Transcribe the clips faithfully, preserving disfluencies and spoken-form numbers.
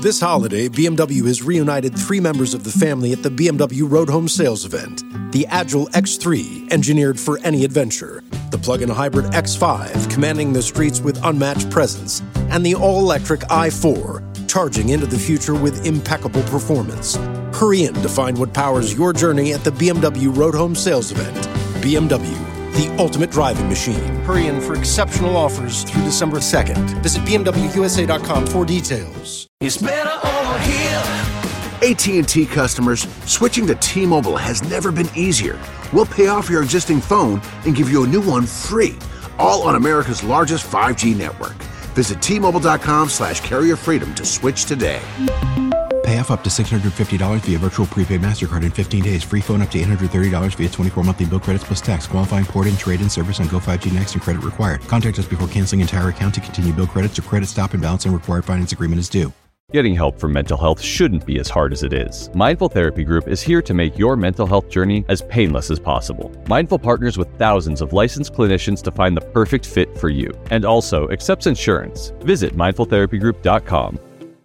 This holiday, B M W has reunited three members of the family at the B M W Road Home Sales event. The Agile X three, engineered for any adventure. The plug-in hybrid X five, commanding the streets with unmatched presence. And the all-electric i four, charging into the future with impeccable performance. Hurry in to find what powers your journey at the B M W Road Home Sales event. B M W, the ultimate driving machine. Hurry in for exceptional offers through December second. Visit B M W U S A dot com for details. It's better over here. A T and T customers, switching to T-Mobile has never been easier. We'll pay off your existing phone and give you a new one free, all on America's largest five G network. Visit T-Mobile.com slash carrier freedom to switch today. Pay off up to six hundred fifty dollars via virtual prepaid MasterCard in fifteen days. Free phone up to eight hundred thirty dollars via twenty-four monthly bill credits plus tax. Qualifying port-in, trade-in service on Go five G Next and credit required. Contact us before canceling entire account to continue bill credits or credit stop and balance and required finance agreement is due. Getting help for mental health shouldn't be as hard as it is. Mindful Therapy Group is here to make your mental health journey as painless as possible. Mindful partners with thousands of licensed clinicians to find the perfect fit for you, and also accepts insurance. Visit mindful therapy group dot com.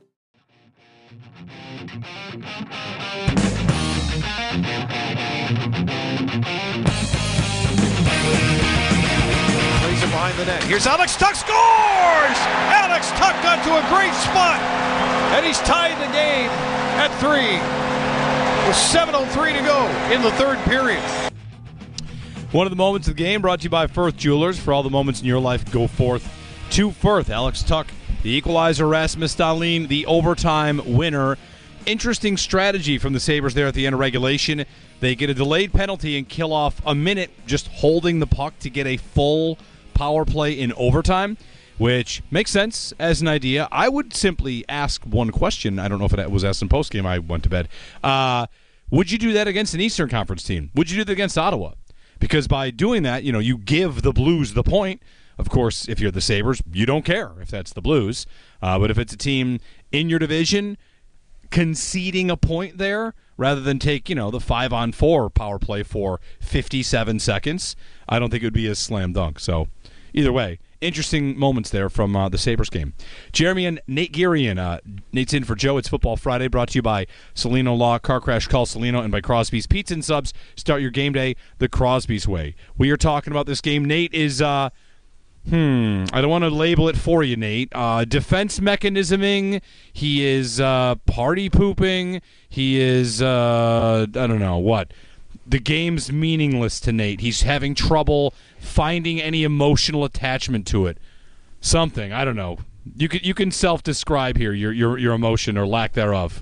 Plays it behind the net. Here's Alex Tuch, scores! Alex Tuch got to a great spot, and he's tied the game at three with seven oh three to go in the third period. One of the moments of the game brought to you by Firth Jewelers. For all the moments in your life, go forth to Firth. Alex Tuch, the equalizer. Rasmus Dahlin, the overtime winner. Interesting strategy from the Sabres there at the end of regulation. They get a delayed penalty and kill off a minute just holding the puck to get a full power play in overtime, which makes sense as an idea. I would simply ask one question. I don't know if it was asked in postgame. I went to bed. Uh, would you do that against an Eastern Conference team? Would you do that against Ottawa? Because by doing that, you know, you give the Blues the point. Of course, if you're the Sabres, you don't care if that's the Blues. Uh, but if it's a team in your division conceding a point there rather than take, you know, the five-on-four power play for fifty-seven seconds, I don't think it would be a slam dunk. So either way, interesting moments there from uh, the Sabres game. Jeremy and Nate Girian. Uh, Nate's in for Joe. It's Football Friday, brought to you by Salino Law, Car Crash Call Salino, and by Crosby's Pizza and Subs. Start your game day the Crosby's way. We are talking about this game. Nate is, uh, hmm, I don't want to label it for you, Nate. Uh, defense mechanisming. He is uh, party pooping. He is, uh, I don't know, what? The game's meaningless to Nate. He's having trouble finding any emotional attachment to it. Something, I don't know. You can you can self-describe here your your your emotion or lack thereof.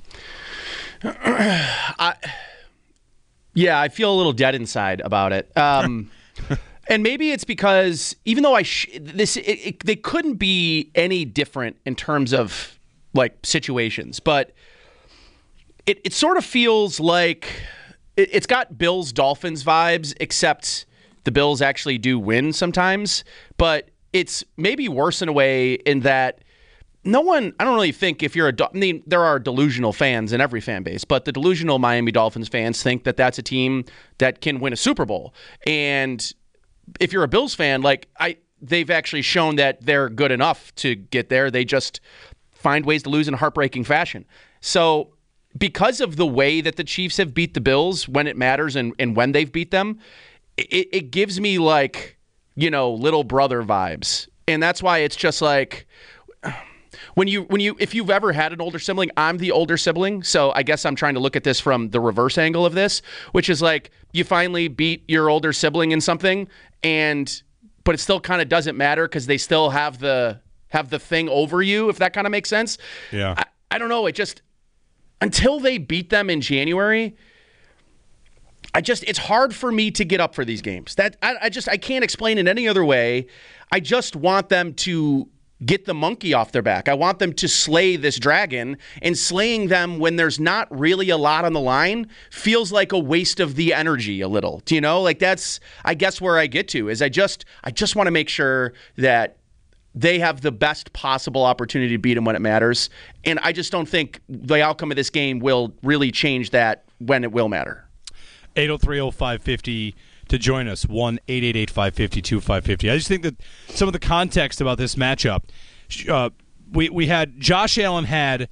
I, yeah, I feel a little dead inside about it. Um, and maybe it's because even though I sh- this it, it, they couldn't be any different in terms of like situations, but it it sort of feels like it, it's got Bills Dolphins vibes, except the Bills actually do win sometimes, but it's maybe worse in a way in that no one, I don't really think if you're a, I mean, there are delusional fans in every fan base, but the delusional Miami Dolphins fans think that that's a team that can win a Super Bowl. And if you're a Bills fan, like I, they've actually shown that they're good enough to get there. They just find ways to lose in a heartbreaking fashion. So because of the way that the Chiefs have beat the Bills when it matters and, and when they've beat them, it, it gives me like, you know, little brother vibes. And that's why it's just like when you, when you, if you've ever had an older sibling, I'm the older sibling. So I guess I'm trying to look at this from the reverse angle of this, which is like you finally beat your older sibling in something and, but it still kind of doesn't matter because they still have the, have the thing over you, if that kind of makes sense. Yeah. I, I don't know. It just, until they beat them in January, I just, it's hard for me to get up for these games. That I, I just, I can't explain it any other way. I just want them to get the monkey off their back. I want them to slay this dragon, and slaying them when there's not really a lot on the line feels like a waste of the energy a little. Do you know? Like that's, I guess where I get to is I just, I just want to make sure that they have the best possible opportunity to beat them when it matters. And I just don't think the outcome of this game will really change that when it will matter. eight oh three oh five fifty to join us, one eight eight eight five five two five five zero. I just think that some of the context about this matchup, uh, we, we had Josh Allen had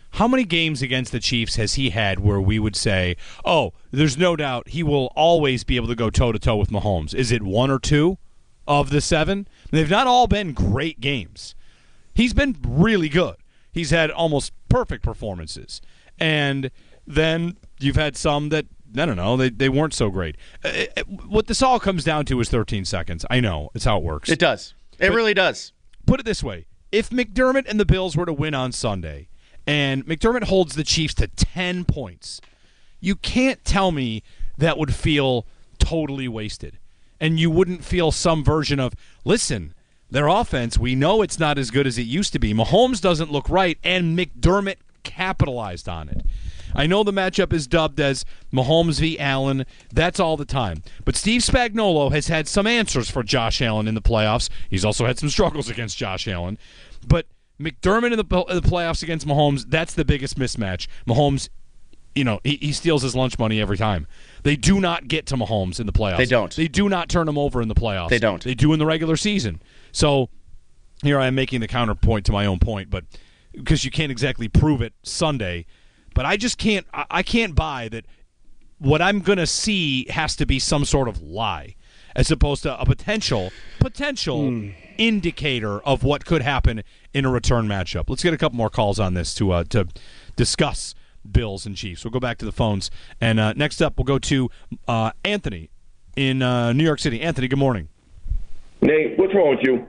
How many games against the Chiefs has he had where we would say, oh, there's no doubt he will always be able to go toe-to-toe with Mahomes? Is it one or two of the seven? They've not all been great games. He's been really good. He's had almost perfect performances. And then you've had some that, I don't know, they, they weren't so great. Uh, what this all comes down to is thirteen seconds. I know. It's how it works. It does. It But really does. Put it this way. If McDermott and the Bills were to win on Sunday, and McDermott holds the Chiefs to ten points, you can't tell me that would feel totally wasted. And you wouldn't feel some version of, listen, their offense, we know it's not as good as it used to be. Mahomes doesn't look right, and McDermott capitalized on it. I know the matchup is dubbed as Mahomes v. Allen. That's all the time. But Steve Spagnuolo has had some answers for Josh Allen in the playoffs. He's also had some struggles against Josh Allen. But McDermott in the, in the playoffs against Mahomes, that's the biggest mismatch. Mahomes, you know, he, he steals his lunch money every time. They do not get to Mahomes in the playoffs. They don't. They do not turn him over in the playoffs. They don't. They do in the regular season. So here I am making the counterpoint to my own point, but because you can't exactly prove it Sunday. But I just can't I, I can't buy that what I'm going to see has to be some sort of lie as opposed to a potential potential mm. indicator of what could happen in a return matchup. Let's get a couple more calls on this to uh, to discuss Bills and Chiefs. We'll go back to the phones. And uh, next up, we'll go to uh, Anthony in uh, New York City. Anthony, good morning. Nate, what's wrong with you?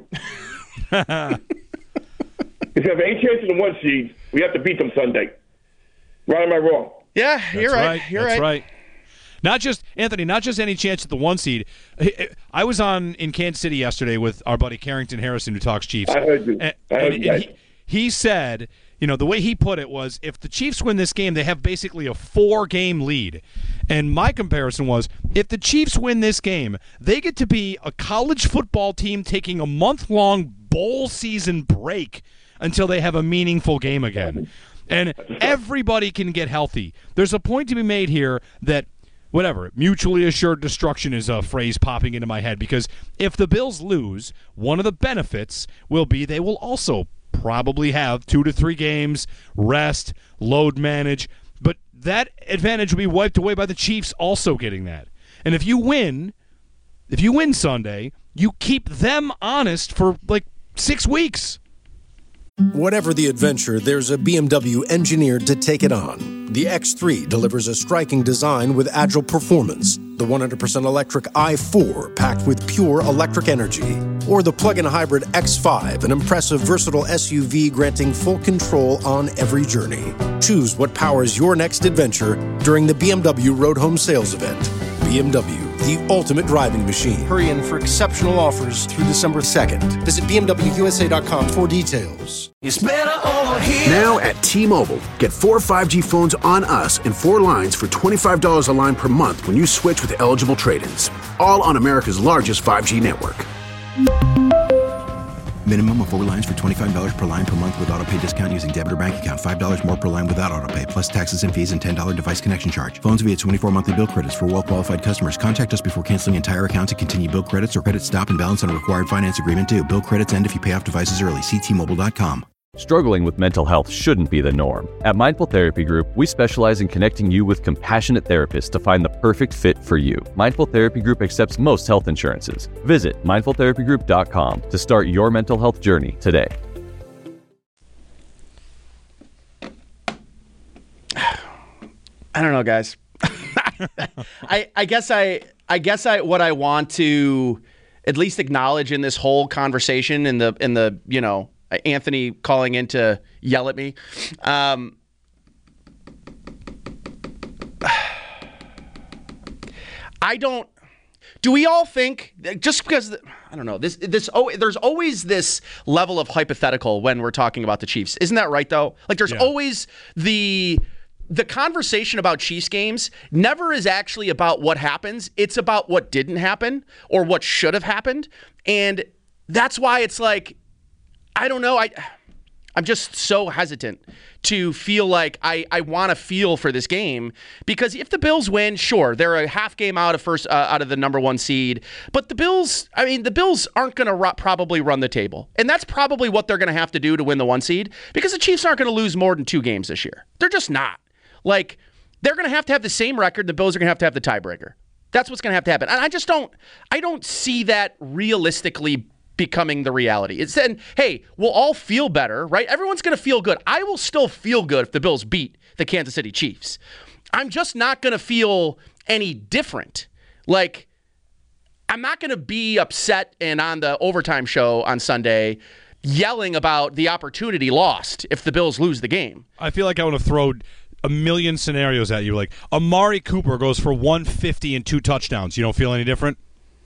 If you have any chance in the one seed, we have to beat them Sunday. Right, am I wrong? Yeah, you're That's right. right. You're That's right. right. Not just Anthony, not just any chance at the one seed. I was on in Kansas City yesterday with our buddy Carrington Harrison, who talks Chiefs. I heard you. And, I heard and you. he, he said, you know, the way he put it was, if the Chiefs win this game, they have basically a four-game lead. And my comparison was, if the Chiefs win this game, they get to be a college football team taking a month-long bowl season break until they have a meaningful game again. And everybody can get healthy. There's a point to be made here that, whatever, mutually assured destruction is a phrase popping into my head, because if the Bills lose, one of the benefits will be they will also probably have two to three games, rest, load manage, but that advantage will be wiped away by the Chiefs also getting that. And if you win, if you win Sunday, you keep them honest for like six weeks. Whatever the adventure, there's a B M W engineered to take it on. The X three delivers a striking design with agile performance. The one hundred percent electric i four packed with pure electric energy. Or the plug-in hybrid X five, an impressive versatile S U V granting full control on every journey. Choose what powers your next adventure during the B M W Road Home Sales Event. B M W, the ultimate driving machine. Hurry in for exceptional offers through December second. Visit B M W U S A dot com for details. It's better over here. Now at T-Mobile, get four five G phones on us and four lines for twenty-five dollars a line per month when you switch with eligible trade-ins. All on America's largest five G network. Minimum of four lines for twenty-five dollars per line per month with autopay discount using debit or bank account. five dollars more per line without autopay, plus taxes and fees and ten dollars device connection charge. Phones via twenty-four monthly bill credits for well-qualified customers. Contact us before canceling entire account to continue bill credits or credit stop and balance on a required finance agreement due. Bill credits end if you pay off devices early. See T Mobile dot com. Struggling with mental health shouldn't be the norm. At Mindful Therapy Group, we specialize in connecting you with compassionate therapists to find the perfect fit for you. Mindful Therapy Group accepts most health insurances. Visit mindful therapy group dot com to start your mental health journey today. I don't know, guys. I I guess I I guess I what I want to at least acknowledge in this whole conversation, in the in the you know Anthony calling in to yell at me. Um, I don't. Do we all think just because I don't know this this oh there's always this level of hypothetical when we're talking about the Chiefs, isn't that right though? Like there's yeah. always the the conversation about Chiefs games never is actually about what happens. It's about what didn't happen or what should have happened, and that's why it's like. I don't know. I I'm just so hesitant to feel like I, I want to feel for this game, because if the Bills win, sure, they're a half game out of first uh, out of the number one seed. But the Bills, I mean, the Bills aren't going to ru- probably run the table, and that's probably what they're going to have to do to win the one seed, because the Chiefs aren't going to lose more than two games this year. They're just not. Like, they're going to have to have the same record. The Bills are going to have to have the tiebreaker. That's what's going to have to happen, and I just don't. I don't see that realistically becoming the reality. It's then, hey, we'll all feel better, right? Everyone's going to feel good. I will still feel good if the Bills beat the Kansas City Chiefs. I'm just not going to feel any different. Like, I'm not going to be upset and on the overtime show on Sunday yelling about the opportunity lost if the Bills lose the game. I feel like I want to throw a million scenarios at you. Like, Amari Cooper goes for one fifty and two touchdowns. You don't feel any different?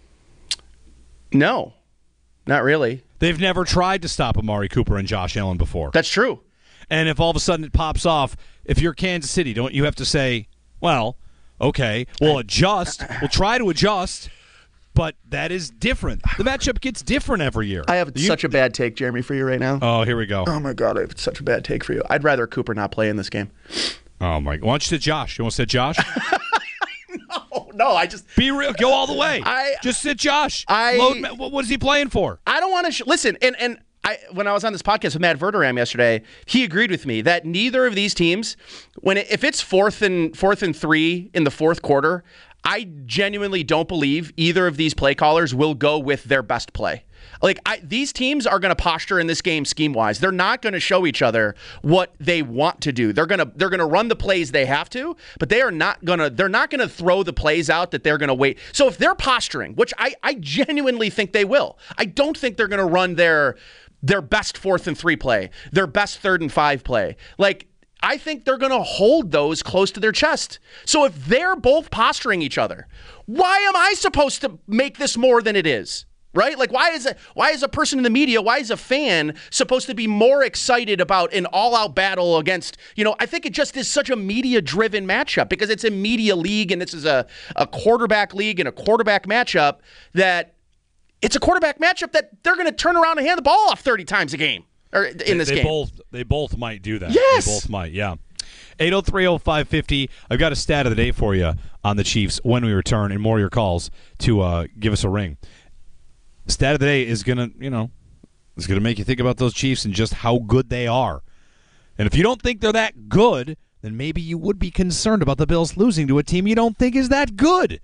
No. Not really. They've never tried to stop Amari Cooper and Josh Allen before. That's true. And if all of a sudden it pops off, if you're Kansas City, don't you have to say, well, okay, we'll adjust. We'll try to adjust, but that is different. The matchup gets different every year. I have you, such a bad take, Jeremy, for you right now. Oh, here we go. Oh, my God, I have such a bad take for you. I'd rather Cooper not play in this game. Oh, my. Why don't you sit Josh? You want to sit Josh? No, no, I just be real. Go all the way. I just sit Josh. I Load, what is he playing for? I don't want to sh- listen. And and I when I was on this podcast with Matt Verderam yesterday, he agreed with me that neither of these teams, when it, if it's fourth and fourth and three in the fourth quarter, I genuinely don't believe either of these play callers will go with their best play. Like, I, these teams are going to posture in this game scheme-wise. They're not going to show each other what they want to do. They're going to they're going to run the plays they have to, but they are not going to they're not going to throw the plays out that they're going to wait. So if they're posturing, which I, I genuinely think they will, I don't think they're going to run their their best fourth and three play, their best third and five play. Like, I think they're going to hold those close to their chest. So if they're both posturing each other, why am I supposed to make this more than it is? Right? Like, why is a, why is a person in the media, why is a fan supposed to be more excited about an all-out battle against, you know, I think it just is such a media-driven matchup because it's a media league and this is a, a quarterback league and a quarterback matchup that it's a quarterback matchup that they're going to turn around and hand the ball off thirty times a game or in they, this they game. Both, they both might do that. Yes. They both might, yeah. eight oh three oh five fifty. I've got a stat of the day for you on the Chiefs when we return and more of your calls to uh, give us a ring. Stat of the day is gonna, you know, is gonna make you think about those Chiefs and just how good they are. And if you don't think they're that good, then maybe you would be concerned about the Bills losing to a team you don't think is that good.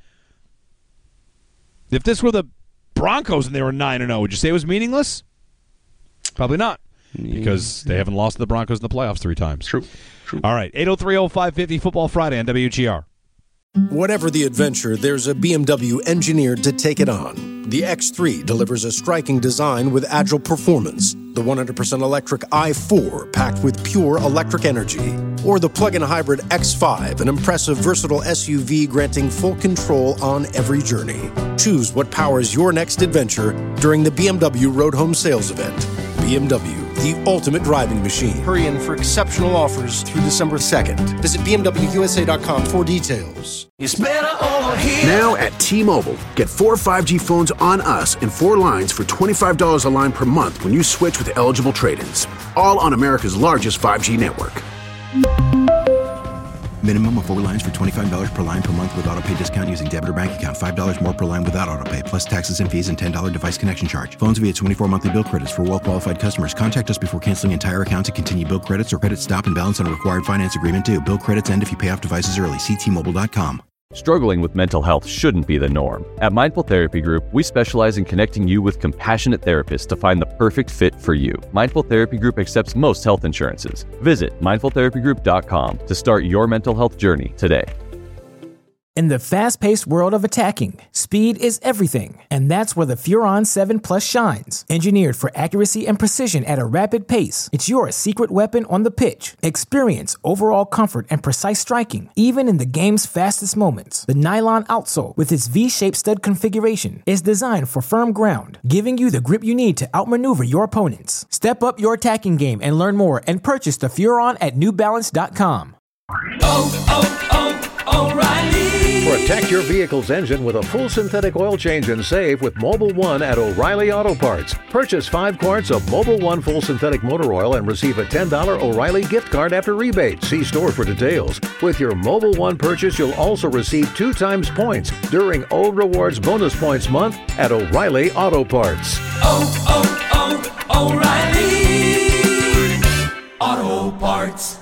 If this were the Broncos and they were nine and oh, would you say it was meaningless? Probably not, because they haven't lost to the Broncos in the playoffs three times. True. True. All right, eight oh three oh five fifty Football Friday on W G R. Whatever the adventure, there's a B M W engineered to take it on. The X three delivers a striking design with agile performance. The one hundred percent electric i four packed with pure electric energy. Or the plug-in hybrid X five, an impressive versatile S U V granting full control on every journey. Choose what powers your next adventure during the B M W Road Home Sales Event. B M W, the ultimate driving machine. Hurry in for exceptional offers through December second. Visit B M W U S A dot com for details. It's better over here. Now at T-Mobile, get four five G phones on us and four lines for twenty-five dollars a line per month when you switch with eligible trade-ins. All on America's largest five G network. Minimum of four lines for twenty-five dollars per line per month with auto pay discount using debit or bank account. five dollars more per line without auto pay, plus taxes and fees and ten dollars device connection charge. Phones via twenty-four monthly bill credits for well-qualified customers. Contact us before canceling entire account to continue bill credits or credit stop and balance on a required finance agreement due. Bill credits end if you pay off devices early. See T Mobile dot com. Struggling with mental health shouldn't be the norm. At Mindful Therapy Group, we specialize in connecting you with compassionate therapists to find the perfect fit for you. Mindful Therapy Group accepts most health insurances. Visit mindful therapy group dot com to start your mental health journey today. In the fast-paced world of attacking, speed is everything, and that's where the Furon seven Plus shines. Engineered for accuracy and precision at a rapid pace, it's your secret weapon on the pitch. Experience overall comfort and precise striking, even in the game's fastest moments. The nylon outsole, with its V-shaped stud configuration, is designed for firm ground, giving you the grip you need to outmaneuver your opponents. Step up your attacking game and learn more and purchase the Furon at new balance dot com. Oh, oh, oh, O'Reilly. Protect your vehicle's engine with a full synthetic oil change and save with Mobil one at O'Reilly Auto Parts. Purchase five quarts of Mobil one full synthetic motor oil and receive a ten dollars O'Reilly gift card after rebate. See store for details. With your Mobil one purchase, you'll also receive two times points during O Rewards Bonus Points Month at O'Reilly Auto Parts. Oh, oh, oh, O'Reilly Auto Parts.